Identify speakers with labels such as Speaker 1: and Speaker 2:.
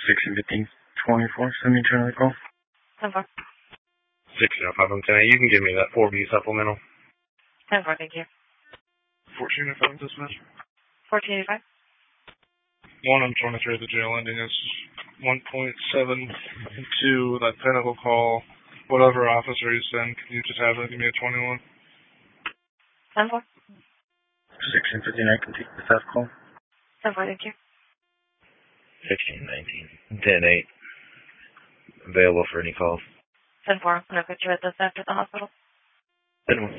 Speaker 1: 1615 24, send me another call.
Speaker 2: 10-4.
Speaker 3: 1605, I'm 10. You can give me that 4B supplemental.
Speaker 2: 10-4, thank you.
Speaker 4: 1405, dispatch.
Speaker 2: 1485.
Speaker 4: 1 on 23 at the jail ending is 1.72, that Pinnacle call. Whatever officer you send, can you just have it give me a 21?
Speaker 2: 10-4.
Speaker 1: 1659, can take the theft call.
Speaker 2: 10-4, thank you.
Speaker 3: 1619. 10-8. Available for any calls.
Speaker 2: 10-4, I'm going to put you at the theft at the hospital.
Speaker 3: 10-1.